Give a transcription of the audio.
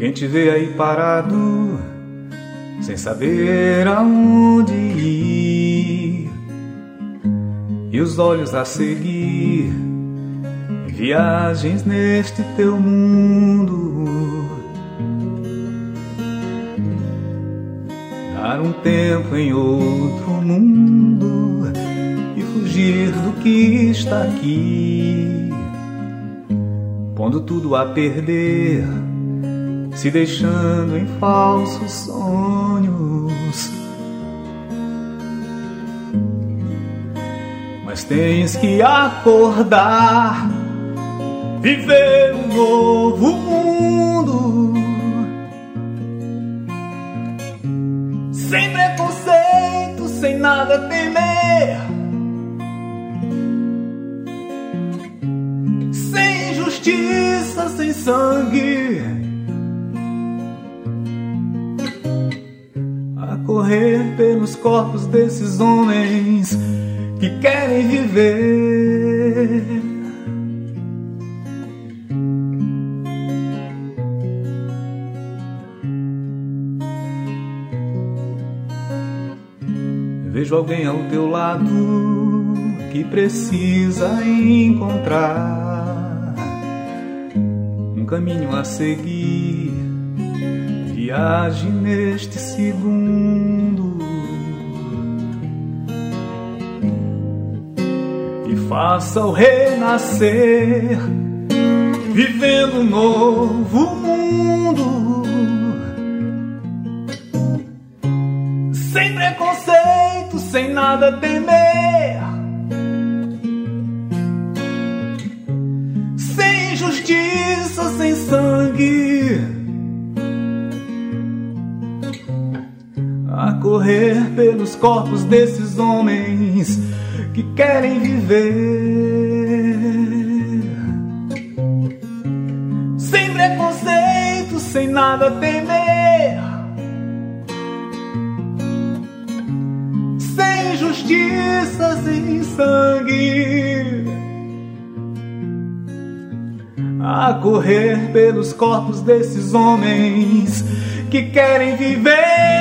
Quem te vê aí parado, sem saber aonde ir, e os olhos a seguir, viagens neste teu mundo. Dar um tempo em outro mundo e fugir do que está aqui, pondo tudo a perder, se deixando em falsos sonhos. Mas tens que acordar, viver um novo mundo, sem preconceito, sem nada temer, sem injustiça, sem sangue, a correr pelos corpos desses homens que querem viver. Vejo alguém ao teu lado que precisa encontrar um caminho a seguir, viagem neste segundo, e faça-o renascer, vivendo um novo mundo, sem preconceito, sem nada temer, sem injustiça, sem sangue, a correr pelos corpos desses homens que querem viver, sem preconceito, sem nada temer, sem justiça, sem sangue, a correr pelos corpos desses homens que querem viver.